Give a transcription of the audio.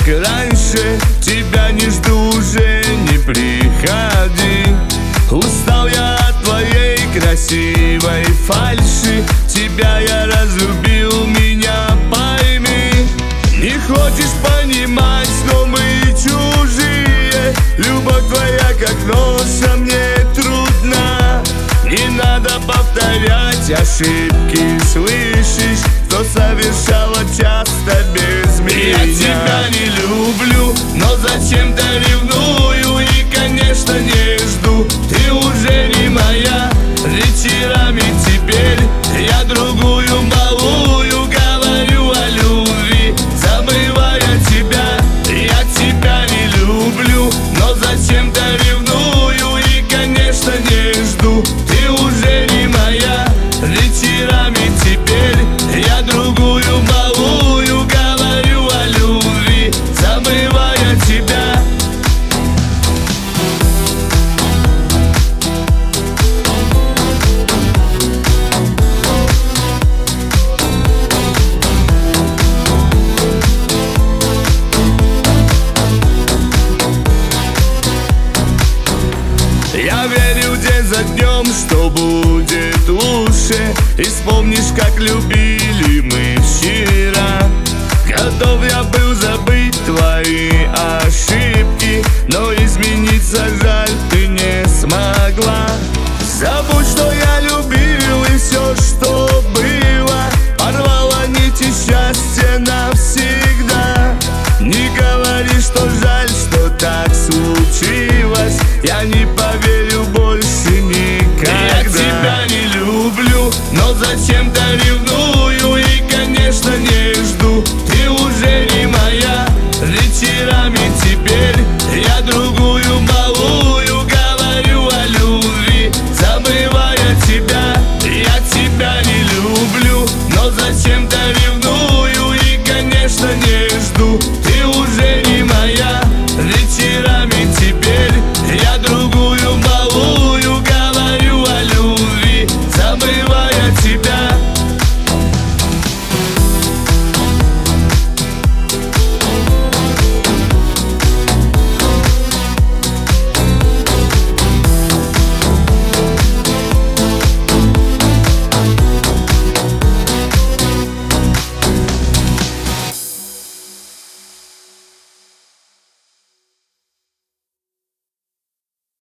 как раньше, тебя не жду, уже не приходи. Устал я от твоей красивой фальши, тебя я разлюбил, меня пойми. Не хочешь понимать, но мы чужие. Любовь твоя как ноша, мне трудно. Не надо повторять ошибки, слышишь, что совершала часто без меня. Я тебя не люблю, но зачем-то ревную и, конечно, не жду. Ты уже не моя, вечерами теперь я другую малую говорю о любви, забывая тебя. Я тебя не люблю, но зачем-то ревную и, конечно, не жду. Ты уже не моя, вечерами теперь я другую малую говорю о любви, забывая тебя. Я верю день за днем, что будет лучше, и вспомнишь, как любили мы вчера. Готов я был забыть твои ошибки, но измениться